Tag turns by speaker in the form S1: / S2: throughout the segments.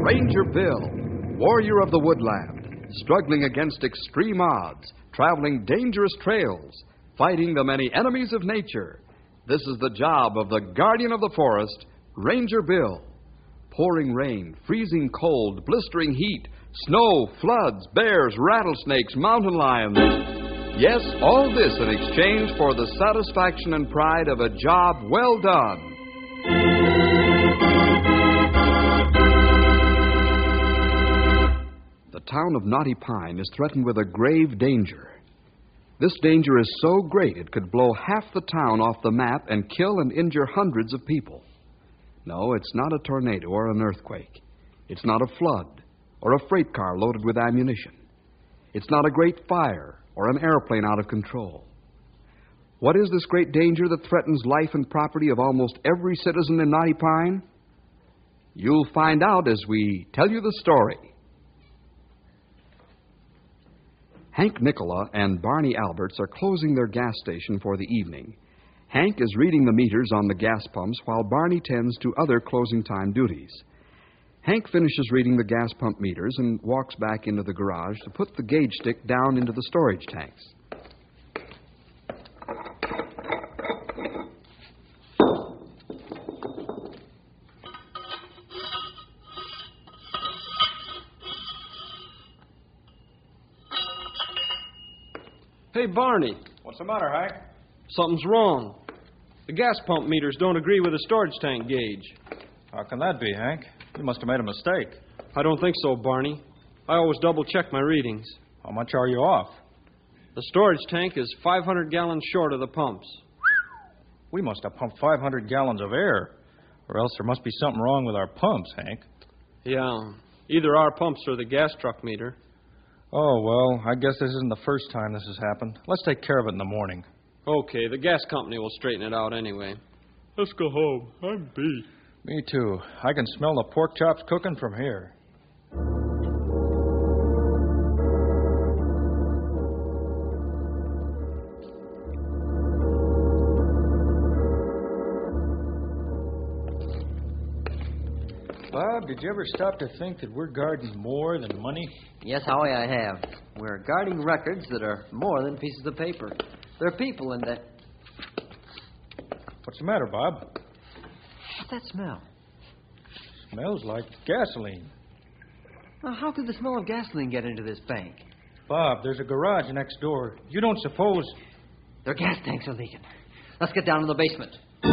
S1: Ranger Bill, warrior of the woodland, struggling against extreme odds, traveling dangerous trails, fighting the many enemies of nature. This is the job of the guardian of the forest, Ranger Bill. Pouring rain, freezing cold, blistering heat, snow, floods, bears, rattlesnakes, mountain lions. Yes, all this in exchange for the satisfaction and pride of a job well done. The town of Knotty Pine is threatened with a grave danger. This danger is so great it could blow half the town off the map and kill and injure hundreds of people. No, it's not a tornado or an earthquake. It's not a flood or a freight car loaded with ammunition. It's not a great fire or an airplane out of control. What is this great danger that threatens life and property of almost every citizen in Knotty Pine? You'll find out as we tell you the story. Hank Nicola and Barney Alberts are closing their gas station for the evening. Hank is reading the meters on the gas pumps while Barney tends to other closing time duties. Hank finishes reading the gas pump meters and walks back into the garage to put the gauge stick down into the storage tanks.
S2: Hey, Barney.
S3: What's the matter, Hank?
S2: Something's wrong. The gas pump meters don't agree with the storage tank gauge.
S3: How can that be, Hank? You must have made a mistake.
S2: I don't think so, Barney. I always double-check my readings.
S3: How much are you off?
S2: The storage tank is 500 gallons short of the pumps.
S3: We must have pumped 500 gallons of air, or else there must be something wrong with our pumps, Hank.
S2: Yeah, either our pumps or the gas truck meter.
S3: Oh, well, I guess this isn't the first time this has happened. Let's take care of it in the morning.
S2: Okay, the gas company will straighten it out anyway. Let's go home. I'm beat.
S3: Me too. I can smell the pork chops cooking from here. Bob, did you ever stop to think that we're guarding more than money?
S4: Yes, Howie, I have. We're guarding records that are more than pieces of paper. There are people in that...
S3: What's the matter, Bob?
S4: What's that smell?
S3: Smells like gasoline.
S4: Well, how could the smell of gasoline get into this bank?
S3: Bob, there's a garage next door. You don't suppose...
S4: Their gas tanks are leaking. Let's get down to the basement.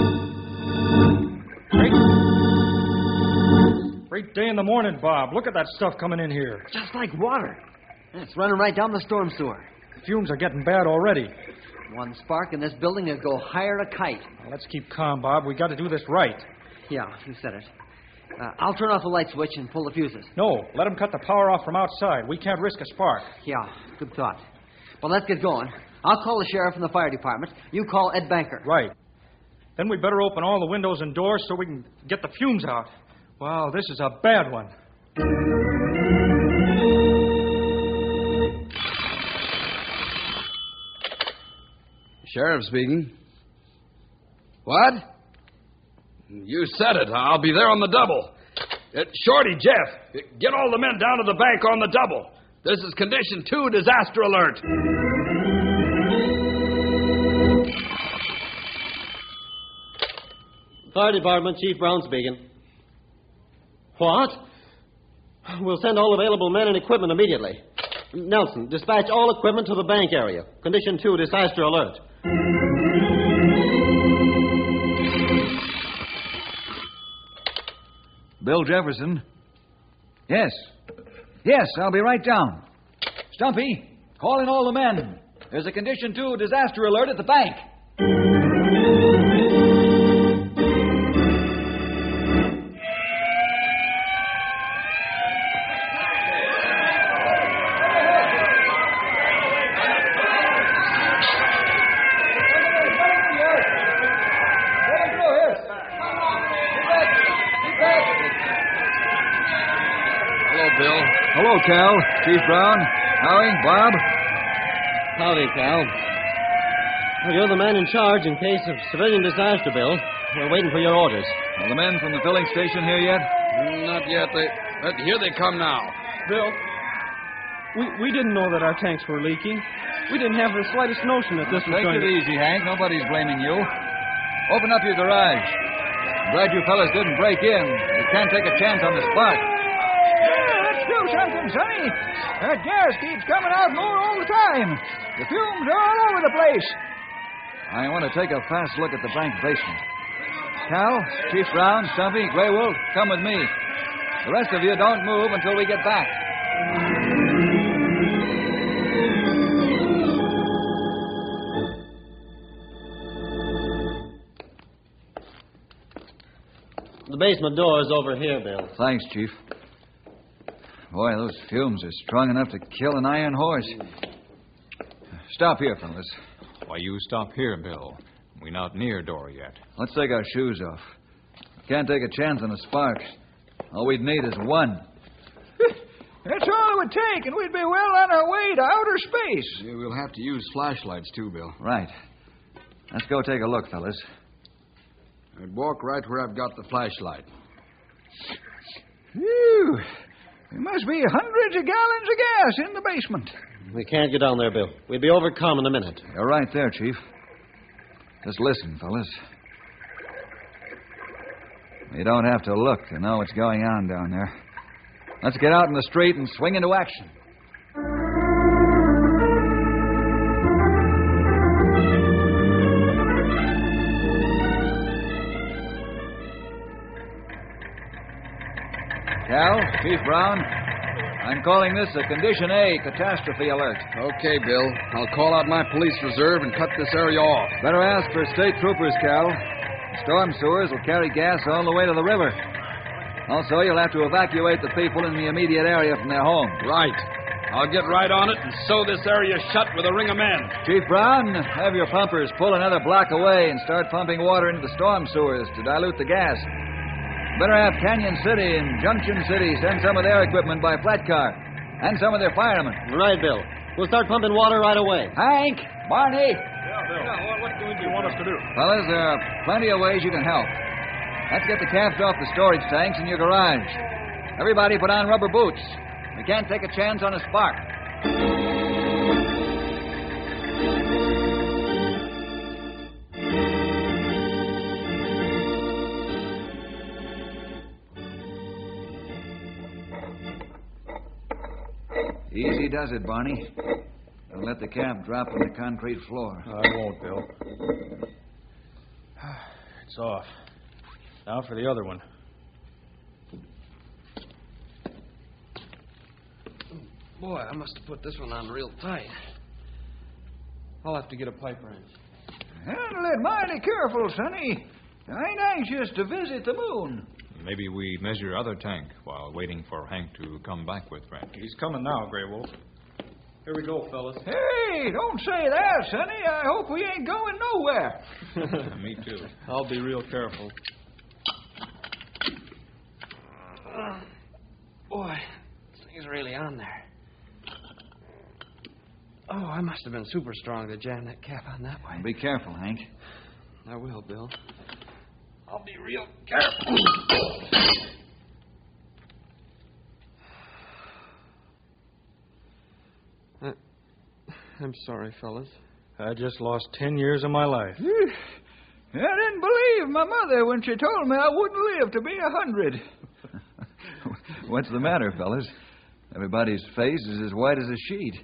S3: Great day in the morning, Bob. Look at that stuff coming in here.
S4: Just like water. It's running right down the storm sewer.
S3: The fumes are getting bad already.
S4: One spark in this building will go higher a kite.
S3: Now, let's keep calm, Bob. We got to do this right.
S4: Yeah, you said it. I'll turn off the light switch and pull the fuses.
S3: No, let them cut the power off from outside. We can't risk a spark.
S4: Yeah, good thought. Well, let's get going. I'll call the sheriff and the fire department. You call Ed Banker.
S3: Right. Then we better open all the windows and doors so we can get the fumes out. Wow, this is a bad one.
S1: Sheriff speaking. What? You said it. I'll be there on the double. Shorty, Jeff, get all the men down to the bank on the double. This is Condition 2, disaster alert.
S5: Fire Department, Chief Brown speaking. What? We'll send all available men and equipment immediately. Nelson, dispatch all equipment to the bank area. Condition 2, disaster alert.
S6: Bill Jefferson. Yes. Yes, I'll be right down. Stumpy, call in all the men. There's a Condition 2 disaster alert at the bank.
S1: Hello, Cal. Chief Brown. Howie, Bob.
S5: Howdy, Cal. Well, you're the man in charge in case of civilian disaster, Bill. We're waiting for your orders.
S6: Are the men from the filling station here yet?
S1: Not yet. Here they come now.
S2: Bill, we didn't know that our tanks were leaking. We didn't have the slightest notion that this was
S6: Take
S2: going
S6: it easy, Hank. Nobody's blaming you. Open up your garage. I'm glad you fellas didn't break in. You can't take a chance on the spark.
S7: Let's do something, Sonny. That gas keeps coming out more all the time. The fumes are all over the place.
S6: I want to take a fast look at the bank basement. Cal, Chief Brown, Stumpy, Grey Wolf, come with me. The rest of you don't move until we get back.
S5: The basement door is over here, Bill.
S6: Thanks, Chief. Boy, those fumes are strong enough to kill an iron horse. Stop here, fellas.
S8: Why, you stop here, Bill. We're not near door yet.
S6: Let's take our shoes off. Can't take a chance on a spark. All we'd need is one.
S7: That's all it would take, and we'd be well on our way to outer space.
S1: Yeah, we'll have to use flashlights, too, Bill.
S6: Right. Let's go take a look, fellas.
S1: I'd walk right where I've got the flashlight.
S7: Phew. There must be hundreds of gallons of gas in the basement.
S5: We can't get down there, Bill. We'd be overcome in a minute.
S6: You're right there, Chief. Just listen, fellas. You don't have to look to know what's going on down there. Let's get out in the street and swing into action. Cal, Chief Brown, I'm calling this a Condition A catastrophe alert.
S1: Okay, Bill. I'll call out my police reserve and cut this area off.
S6: Better ask for state troopers, Cal. The storm sewers will carry gas all the way to the river. Also, you'll have to evacuate the people in the immediate area from their homes.
S1: Right. I'll get right on it and sew this area shut with a ring of men.
S6: Chief Brown, have your pumpers pull another block away and start pumping water into the storm sewers to dilute the gas. Better have Canyon City and Junction City send some of their equipment by flat car. And some of their firemen.
S5: Right, Bill. We'll start pumping water right away.
S6: Hank, Barney.
S3: What do you want us to do?
S6: Fellas, there are plenty of ways you can help. Let's get the calves off the storage tanks in your garage. Everybody put on rubber boots. We can't take a chance on a spark. Easy does it, Barney. Don't let the camp drop on the concrete floor.
S3: I won't, Bill. It's off. Now for the other one.
S2: Boy, I must have put this one on real tight. I'll have to get a pipe wrench.
S7: Handle it mighty careful, Sonny. I ain't anxious to visit the moon.
S8: Maybe we measure other tank while waiting for Hank to come back with Frank.
S3: He's coming now, Grey Wolf.
S2: Here we go, fellas.
S7: Hey, don't say that, Sonny. I hope we ain't going nowhere.
S8: Me too.
S2: I'll be real careful. Boy, this thing's really on there. Oh, I must have been super strong to jam that cap on that way.
S6: Be careful, Hank.
S2: I will, Bill. I'll be real careful. I'm sorry, fellas.
S3: I just lost 10 years of my life.
S7: I didn't believe my mother when she told me I wouldn't live to be 100.
S6: What's the matter, fellas? Everybody's face is as white as a sheet.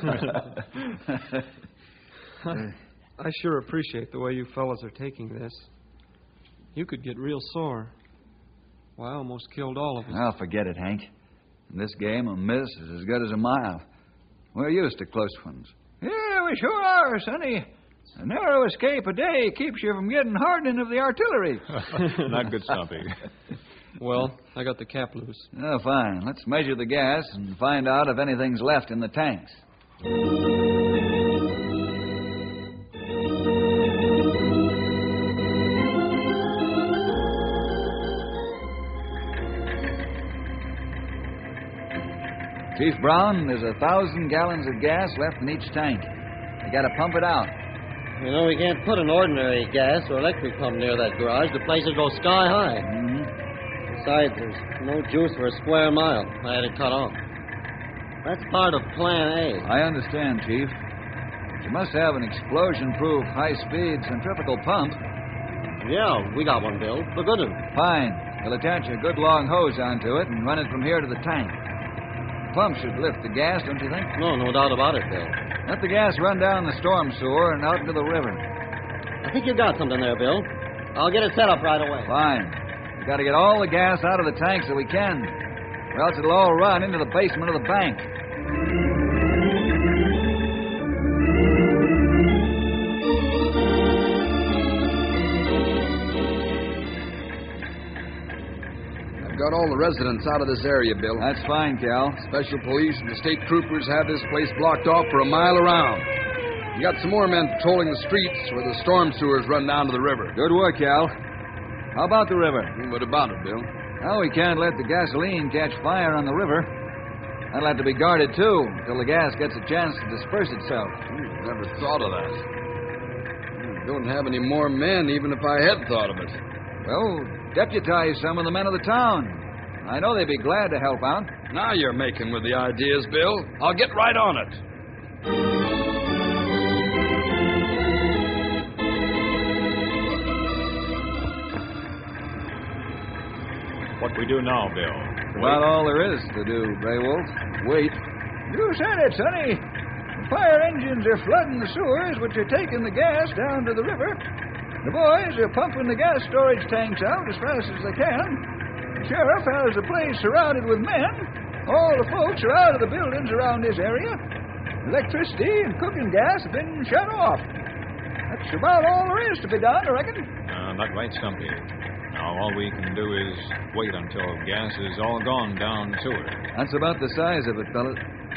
S2: I sure appreciate the way you fellas are taking this. You could get real sore. Well, I almost killed all of us.
S6: I'll forget it, Hank. In this game, a miss is as good as a mile. We're used to close ones.
S7: Yeah, we sure are, Sonny. A narrow escape a day keeps you from getting hardening of the artillery.
S8: Not good, Stumpy.
S2: Well, I got the cap loose.
S6: Oh, fine. Let's measure the gas and find out if anything's left in the tanks. Chief Brown, there's 1,000 gallons of gas left in each tank. You got to pump it out.
S5: You know, we can't put an ordinary gas or electric pump near that garage. The place will go sky high.
S6: Mm-hmm.
S5: Besides, there's no juice for a square mile. I had it cut off. That's part of Plan A.
S6: I understand, Chief. But you must have an explosion-proof, high-speed centrifugal pump.
S5: Yeah, we got one, Bill. The good one.
S6: Fine. You'll attach a good long hose onto it and run it from here to the tank. The pump should lift the gas, don't you think?
S5: No doubt about it, Bill.
S6: Let the gas run down the storm sewer and out into the river.
S5: I think you got something there, Bill. I'll get it set up right away.
S6: Fine. We've got to get all the gas out of the tanks that we can, or else it'll all run into the basement of the bank.
S1: I've got all the residents out of this area, Bill.
S6: That's fine, Cal.
S1: Special police and the state troopers have this place blocked off for a mile around. You got some more men patrolling the streets where the storm sewers run down to the river.
S6: Good work, Cal. How about the river?
S1: What about it, Bill?
S6: Well, we can't let the gasoline catch fire on the river. That'll have to be guarded, too, until the gas gets a chance to disperse itself.
S1: Never thought of that. Don't have any more men, even if I had thought of it.
S6: Well, deputize some of the men of the town. I know they'd be glad to help out.
S1: Now you're making with the ideas, Bill. I'll get right on it.
S8: What we do now, Bill?
S6: About all there is to do, Grey Wolf. Wait.
S7: You said it, Sonny. The fire engines are flooding the sewers, which are taking the gas down to the river. The boys are pumping the gas storage tanks out as fast as they can. The sheriff has the place surrounded with men. All the folks are out of the buildings around this area. Electricity and cooking gas have been shut off. That's about all there is to be done, I reckon.
S8: That's right, Stumpy. Now, all we can do is wait until gas is all gone down the sewer.
S6: That's about the size of it, fellas.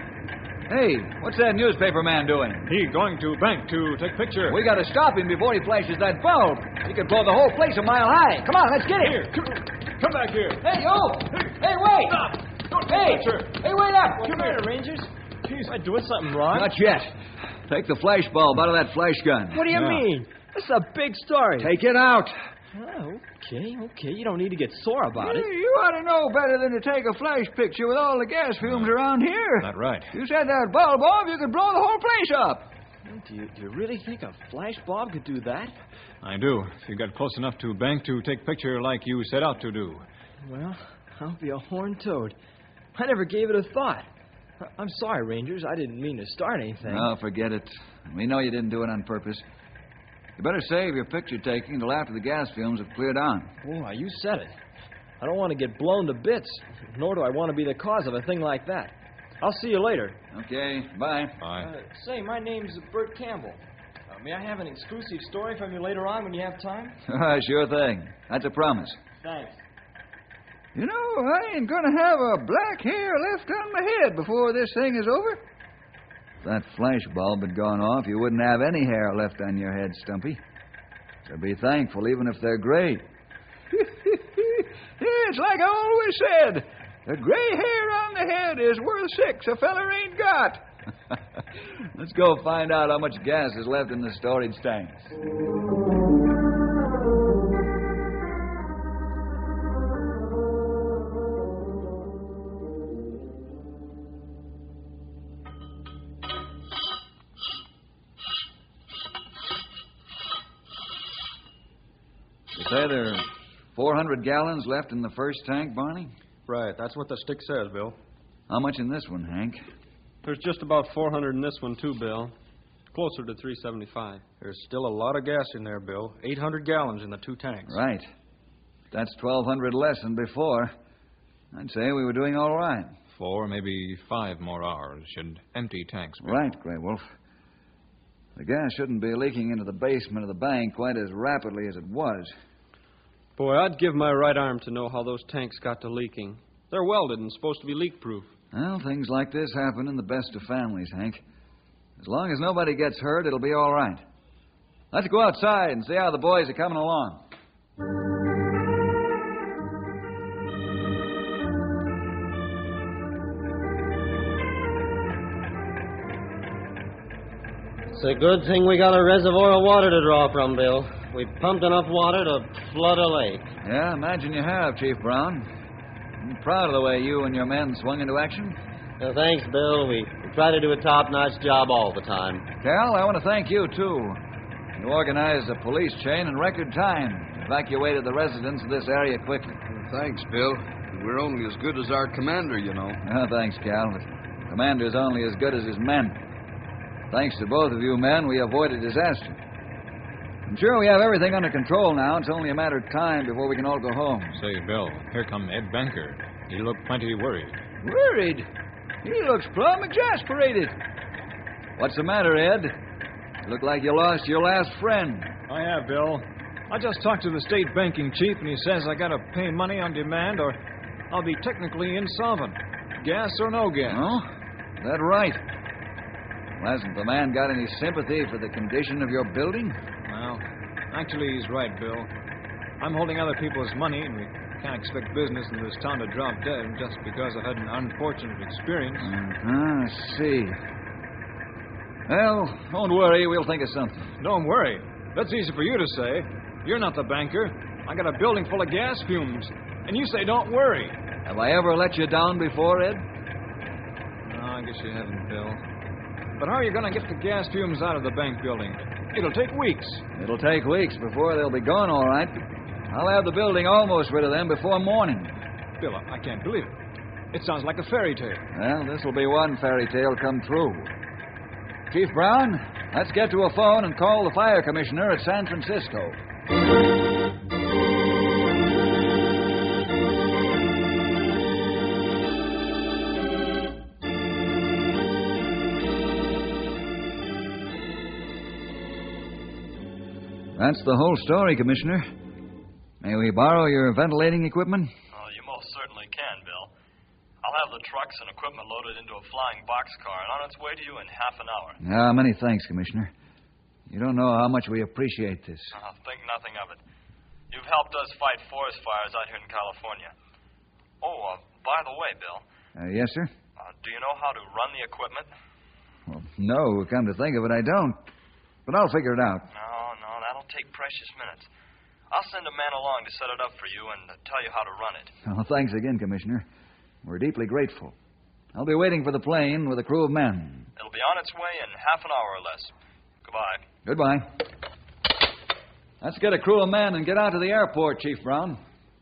S6: Hey, what's that newspaper man doing?
S8: He going to bank to take picture.
S6: We got to stop him before he flashes that bulb. He could blow the whole place a mile high. Come on, let's get him.
S8: Here, come back here.
S6: Hey, you! Hey, wait!
S8: Stop! Don't
S6: Hey!
S8: picture.
S6: Hey, wait up!
S2: What's the matter, Rangers? Geez, am I doing something wrong?
S6: Not yet. Take the flash bulb out of that flash gun.
S2: What do you mean? This is a big story.
S6: Take it out.
S2: Oh, okay. You don't need to get sore about it.
S7: You ought to know better than to take a flash picture with all the gas fumes around here.
S8: That's right.
S7: You set that bulb off, you could blow the whole place up.
S2: Do you really think a flash bulb could do that?
S8: I do. If you got close enough to bank to take picture like you set out to do.
S2: Well, I'll be a horned toad. I never gave it a thought. I'm sorry, Rangers. I didn't mean to start anything.
S6: Oh, forget it. We know you didn't do it on purpose. You better save your picture taking until after the gas fumes have cleared on.
S2: Boy, you said it. I don't want to get blown to bits, nor do I want to be the cause of a thing like that. I'll see you later.
S6: Okay, bye.
S8: Bye.
S2: Say, my name's Bert Campbell. May I have an exclusive story from you later on when you have time?
S6: Sure thing. That's a promise.
S2: Thanks.
S7: You know, I ain't going to have a black hair left on my head before this thing is over.
S6: If that flash bulb had gone off, you wouldn't have any hair left on your head, Stumpy. So be thankful, even if they're gray.
S7: It's like I always said. A gray hair on the head is worth 6 a feller ain't got.
S6: Let's go find out how much gas is left in the storage tanks. You say there are 400 gallons left in the first tank, Barney?
S3: Right, that's what the stick says, Bill.
S6: How much in this one, Hank?
S2: There's just about 400 in this one, too, Bill. Closer to 375.
S3: There's still a lot of gas in there, Bill. 800 gallons in the 2 tanks.
S6: Right. That's 1,200 less than before. I'd say we were doing all right.
S8: 4, maybe 5 more hours should empty tanks, Bill.
S6: Right, Grey Wolf. The gas shouldn't be leaking into the basement of the bank quite as rapidly as it was.
S2: Boy, I'd give my right arm to know how those tanks got to leaking. They're welded and supposed to be leak-proof.
S6: Well, things like this happen in the best of families, Hank. As long as nobody gets hurt, it'll be all right. Let's go outside and see how the boys are coming along.
S5: It's a good thing we got a reservoir of water to draw from, Bill. We've pumped enough water to flood a lake.
S6: Yeah, imagine you have, Chief Brown. I'm proud of the way you and your men swung into action.
S5: Thanks, Bill. We try to do a top-notch job all the time.
S6: Cal, I want to thank you, too. You organized a police chain in record time, evacuated the residents of this area quickly.
S1: Thanks, Bill. We're only as good as our commander, you know.
S6: Thanks, Cal. The commander's only as good as his men. Thanks to both of you men, we avoided disaster. I'm sure we have everything under control now. It's only a matter of time before we can all go home.
S8: Say, Bill, here come Ed Banker. He looked plenty worried.
S7: Worried? He looks plumb exasperated.
S6: What's the matter, Ed? You look like you lost your last friend.
S2: I have, Bill. I just talked to the state banking chief, and he says I gotta pay money on demand or I'll be technically insolvent. Gas or no gas.
S6: Oh? That right? Well, hasn't the man got any sympathy for the condition of your building?
S2: Well, actually, he's right, Bill. I'm holding other people's money, and we can't expect business in this town to drop dead just because I've had an unfortunate experience.
S6: I see. Well, don't worry. We'll think of something.
S2: Don't worry. That's easy for you to say. You're not the banker. I got a building full of gas fumes, and you say don't worry.
S6: Have I ever let you down before, Ed?
S2: No, I guess you haven't, Bill. But how are you going to get the gas fumes out of the bank building? It'll take weeks.
S6: It'll take weeks before they'll be gone, all right. I'll have the building almost rid of them before morning.
S2: Bill, I can't believe it. It sounds like a fairy tale.
S6: Well, this will be one fairy tale come true. Chief Brown, let's get to a phone and call the fire commissioner at San Francisco. That's the whole story, Commissioner. May we borrow your ventilating equipment?
S9: Oh, you most certainly can, Bill. I'll have the trucks and equipment loaded into a flying boxcar and on its way to you in half an hour.
S6: Many thanks, Commissioner. You don't know how much we appreciate this.
S9: Think nothing of it. You've helped us fight forest fires out here in California. Oh, by the way, Bill.
S6: Yes, sir?
S9: Do you know how to run the equipment?
S6: Well, no, come to think of it, I don't. But I'll figure it out.
S9: No, that'll take precious minutes. I'll send a man along to set it up for you and tell you how to run it.
S6: Oh, thanks again, Commissioner. We're deeply grateful. I'll be waiting for the plane with a crew of men.
S9: It'll be on its way in half an hour or less. Goodbye.
S6: Goodbye. Let's get a crew of men and get out to the airport, Chief Brown.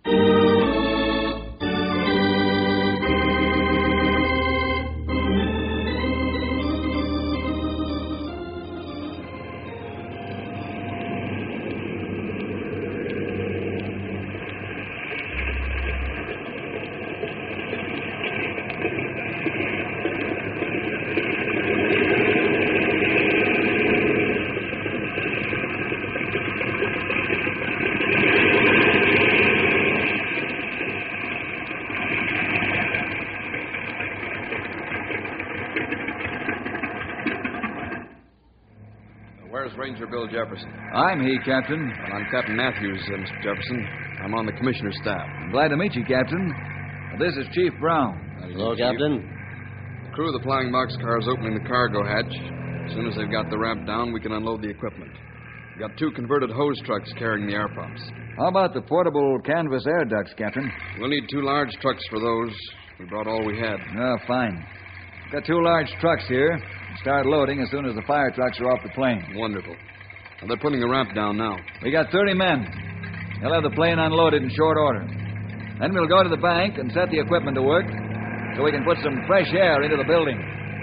S1: Where's Ranger Bill Jefferson?
S6: I'm he, Captain.
S1: Well, I'm Captain Matthews, Mr. Jefferson. I'm on the commissioner's staff.
S6: I'm glad to meet you, Captain. This is Chief Brown.
S5: Hello, Captain.
S1: The crew of the flying boxcar is opening the cargo hatch. As soon as they've got the ramp down, we can unload the equipment. We've got 2 converted hose trucks carrying the air pumps.
S6: How about the portable canvas air ducts, Captain?
S1: We'll need 2 large trucks for those. We brought all we had.
S6: Oh, fine. Got 2 large trucks here. Start loading as soon as the fire trucks are off the plane.
S1: Wonderful. Well, they're putting the ramp down now.
S6: We got 30 men. They'll have the plane unloaded in short order. Then we'll go to the bank and set the equipment to work so we can put some fresh air into the building.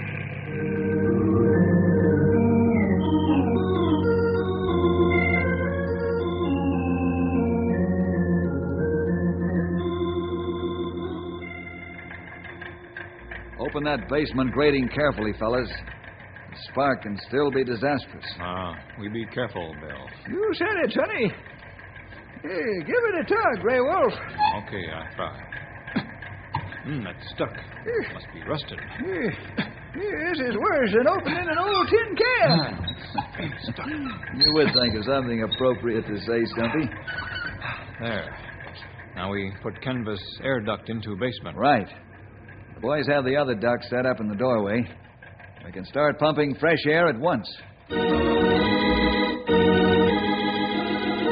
S6: Open that basement grating carefully, fellas. The spark can still be disastrous.
S8: We be careful, Bill.
S7: You said it, Sonny. Hey, give it a tug, Grey Wolf.
S8: Okay, I try. That's stuck. Must be rusted.
S7: This is worse than opening an old tin can.
S6: You would think of something appropriate to say, Stumpy.
S8: There. Now we put canvas air duct into basement.
S6: Right. The boys have the other duct set up in the doorway. We can start pumping fresh air at once.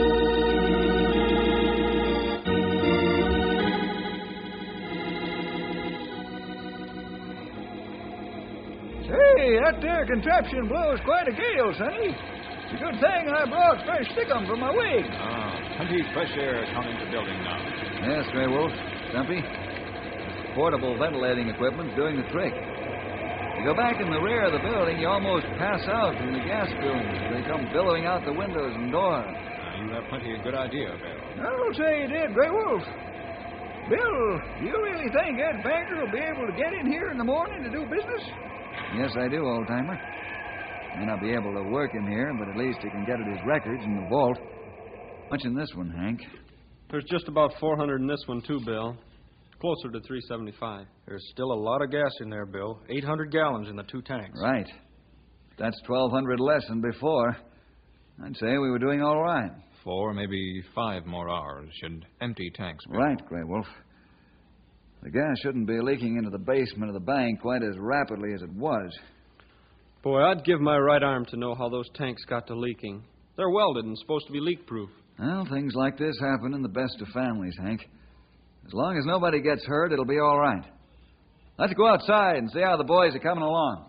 S7: That there contraption blows quite a gale, Sonny. It's a good thing I brought fresh stickum for my wig.
S8: Plenty fresh air coming to building now.
S6: Yes, Grey Wolf. Stumpy. This portable ventilating equipment's doing the trick. You go back in the rear of the building, you almost pass out from the gas fumes. They come billowing out the windows and doors.
S8: You have plenty of good idea, Bill.
S7: I'll say you did, Grey Wolf. Bill, do you really think Ed Banker will be able to get in here in the morning to do business?
S6: Yes, I do, old-timer. May not be able to work in here, but at least he can get at his records in the vault. Much in this one, Hank?
S10: There's just about 400 in this one, too, Bill. Closer to 375.
S3: There's still a lot of gas in there, Bill. 800 gallons in the 2 tanks.
S6: Right. That's 1,200 less than before. I'd say we were doing all right.
S8: 4, maybe 5 more hours should empty tanks, Bill.
S6: Right, Grey Wolf. The gas shouldn't be leaking into the basement of the bank quite as rapidly as it was.
S10: Boy, I'd give my right arm to know how those tanks got to leaking. They're welded and supposed to be leak-proof.
S6: Well, things like this happen in the best of families, Hank. As long as nobody gets hurt, it'll be all right. Let's go outside and see how the boys are coming along.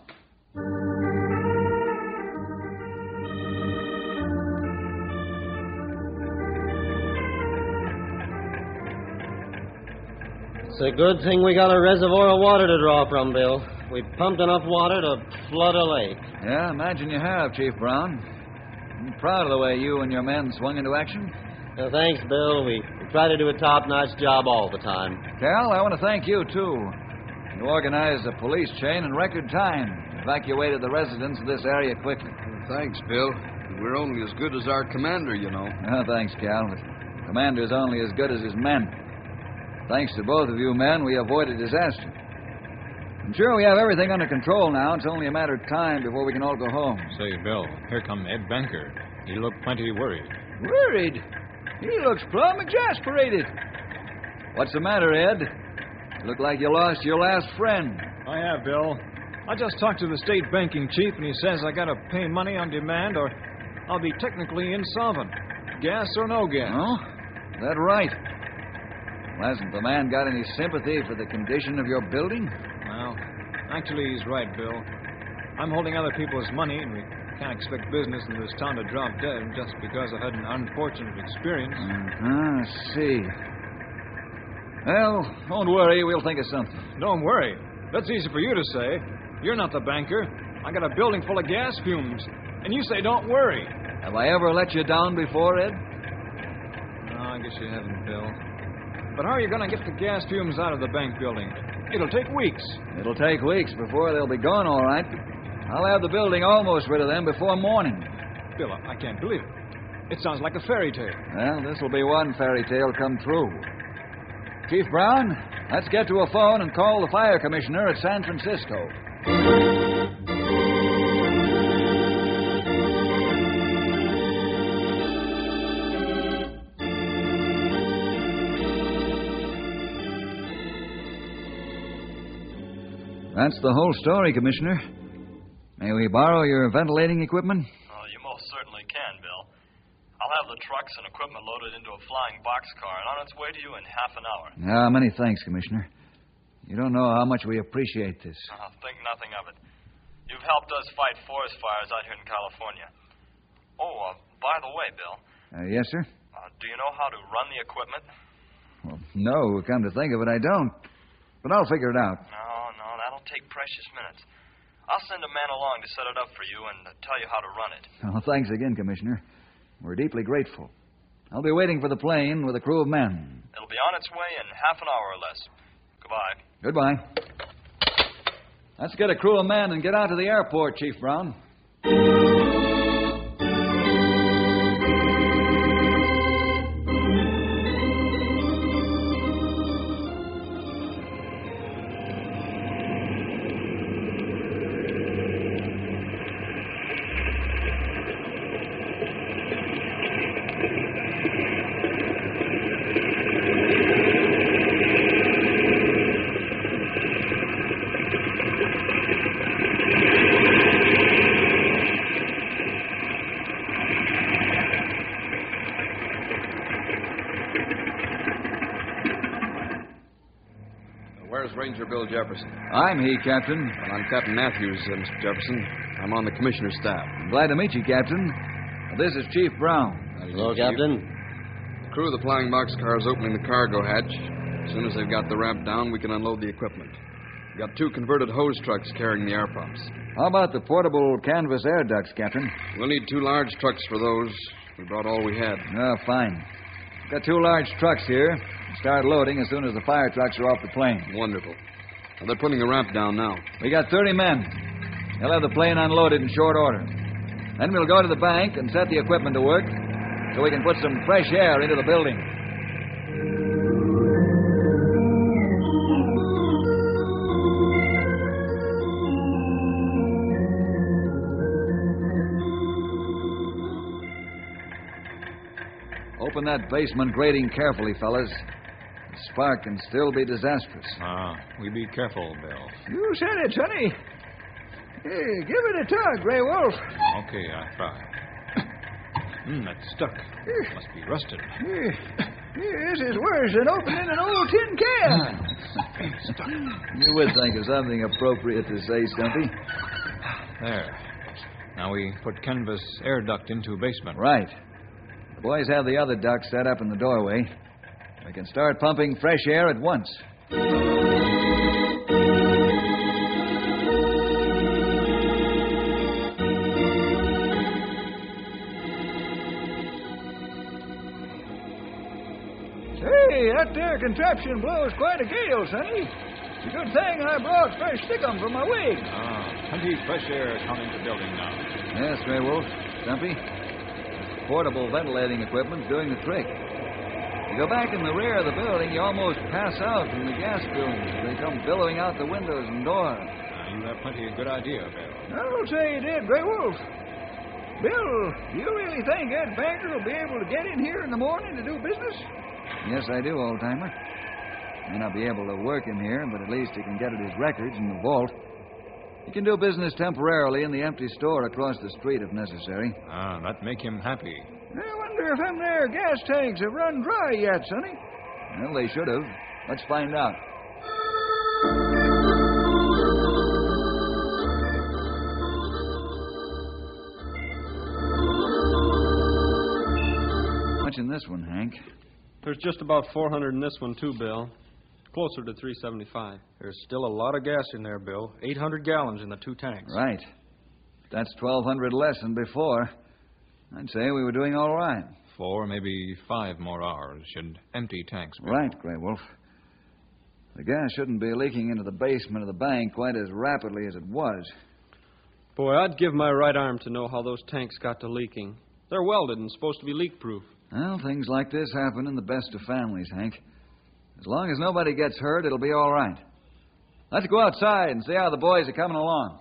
S5: It's a good thing we got a reservoir of water to draw from, Bill. We pumped enough water to flood a lake.
S6: Yeah, imagine you have, Chief Brown. I'm proud of the way you and your men swung into action.
S5: Thanks, Bill. We try to do a top-notch job all the time.
S6: Cal, I want to thank you, too. You organized a police chain in record time, evacuated the residents of this area quickly.
S1: Thanks, Bill. We're only as good as our commander, you know.
S6: Thanks, Cal. The commander's only as good as his men. Thanks to both of you men, we avoided disaster. I'm sure we have everything under control now. It's only a matter of time before we can all go home.
S8: Say, Bill, here come Ed Banker. He looked plenty worried.
S7: Worried? He looks plumb exasperated.
S6: What's the matter, Ed? You look like you lost your last friend.
S2: I have, Bill. I just talked to the state banking chief, and he says I gotta pay money on demand or I'll be technically insolvent. Gas or no gas.
S6: Oh? That right? Well, hasn't the man got any sympathy for the condition of your building?
S2: Well, actually, he's right, Bill. I'm holding other people's money, and we can't expect business in this town to drop dead just because I've had an unfortunate experience.
S6: I see. Well, don't worry. We'll think of something.
S2: Don't worry. That's easy for you to say. You're not the banker. I got a building full of gas fumes, and you say don't worry.
S6: Have I ever let you down before, Ed?
S2: No, I guess you haven't, Bill. But how are you going to get the gas fumes out of the bank building? It'll take weeks.
S6: It'll take weeks before they'll be gone, all right. I'll have the building almost rid of them before morning.
S2: Bill, I can't believe it. It sounds like a fairy tale.
S6: Well, this will be one fairy tale come true. Chief Brown, let's get to a phone and call the fire commissioner at San Francisco. That's the whole story, Commissioner. May we borrow your ventilating equipment?
S9: You most certainly can, Bill. I'll have the trucks and equipment loaded into a flying boxcar and on its way to you in half an hour.
S6: Many thanks, Commissioner. You don't know how much we appreciate this.
S9: Think nothing of it. You've helped us fight forest fires out here in California. By the way, Bill.
S6: Yes, sir?
S9: Do you know how to run the equipment?
S6: Well, no, come to think of it, I don't. But I'll figure it out.
S9: No, that'll take precious minutes. I'll send a man along to set it up for you and tell you how to run it.
S6: Well, thanks again, Commissioner. We're deeply grateful. I'll be waiting for the plane with a crew of men.
S9: It'll be on its way in half an hour or less. Goodbye.
S6: Goodbye. Let's get a crew of men and get out to the airport, Chief Brown.
S1: Where's Ranger Bill Jefferson?
S6: I'm he, Captain.
S1: Well, I'm Captain Matthews, Mr. Jefferson. I'm on the commissioner's staff.
S6: Glad to meet you, Captain. This is Chief Brown.
S5: Hello, Captain.
S1: The crew of the flying boxcar is opening the cargo hatch. As soon as they've got the ramp down, we can unload the equipment. We've got 2 converted hose trucks carrying the air pumps.
S6: How about the portable canvas air ducts, Captain?
S1: We'll need 2 large trucks for those. We brought all we had.
S6: Oh, fine. Got 2 large trucks here. Start loading as soon as the fire trucks are off the plane.
S1: Wonderful. Well, they're putting the ramp down now.
S6: We got 30 men. They'll have the plane unloaded in short order. Then we'll go to the bank and set the equipment to work so we can put some fresh air into the building. Open that basement grating carefully, fellas. The spark can still be disastrous.
S8: We be careful, Bill.
S7: You said it, Sonny. Hey, give it a tug, Grey Wolf.
S8: Okay, I try. That's stuck. Must be rusted.
S7: This is worse than opening an old tin can.
S8: Stuck.
S6: You would think of something appropriate to say, Stumpy.
S8: There. Now we put canvas air duct into basement.
S6: Right. The boys have the other duct set up in the doorway. We can start pumping fresh air at once.
S7: Hey, that there contraption blows quite a gale, Sonny. It's a good thing I brought fresh stickum for my wig.
S8: Plenty fresh air coming to building now.
S6: Yes, Grey Wolf. Stumpy. Portable ventilating equipment's doing the trick. You go back in the rear of the building, you almost pass out from the gas fumes. They come billowing out the windows and doors.
S8: You have plenty of good idea, Bill.
S7: I'll say you did, Grey Wolf. Bill, do you really think Ed Banker will be able to get in here in the morning to do business?
S6: Yes, I do, old-timer. May not be able to work in here, but at least he can get at his records in the vault. He can do business temporarily in the empty store across the street if necessary.
S8: That make him happy.
S7: I wonder if them there gas tanks have run dry yet, Sonny.
S6: Well, they should have. Let's find out. How much in this one, Hank?
S10: There's just about 400 in this one, too, Bill. Closer to 375.
S3: There's still a lot of gas in there, Bill. 800 gallons in the 2 tanks.
S6: Right. That's 1,200 less than before. I'd say we were doing all right.
S8: 4, maybe 5 more hours should empty tanks, Bill.
S6: Right, Grey Wolf. The gas shouldn't be leaking into the basement of the bank quite as rapidly as it was.
S10: Boy, I'd give my right arm to know how those tanks got to leaking. They're welded and supposed to be leak-proof.
S6: Well, things like this happen in the best of families, Hank. As long as nobody gets hurt, it'll be all right. Let's go outside and see how the boys are coming along.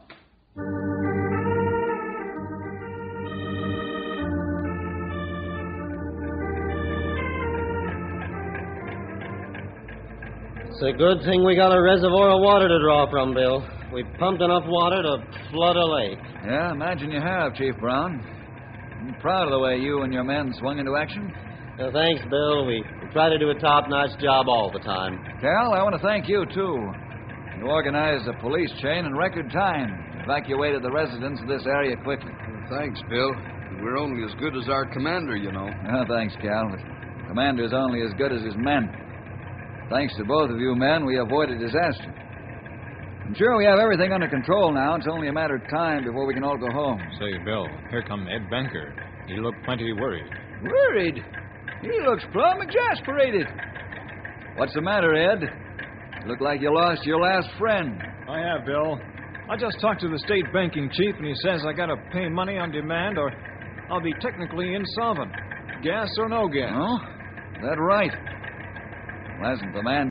S5: It's a good thing we got a reservoir of water to draw from, Bill. We pumped enough water to flood a lake.
S6: Yeah, imagine you have, Chief Brown. I'm proud of the way you and your men swung into action.
S5: Thanks, Bill. We try to do a top-notch job all the time.
S6: Cal, I want to thank you, too. You organized a police chain in record time. Evacuated the residents of this area quickly.
S1: Well, thanks, Bill. We're only as good as our commander, you know.
S6: Oh, thanks, Cal. But the commander's only as good as his men. Thanks to both of you men, we avoided disaster. I'm sure we have everything under control now. It's only a matter of time before we can all go home.
S8: Say, Bill, here come Ed Banker. He looked plenty worried.
S7: Worried? He looks plumb exasperated.
S6: What's the matter, Ed? You look like you lost your last friend.
S2: I have, Bill. I just talked to the state banking chief, and he says I got to pay money on demand or I'll be technically insolvent. Gas or no gas.
S6: Oh? Is that right? Well, hasn't the man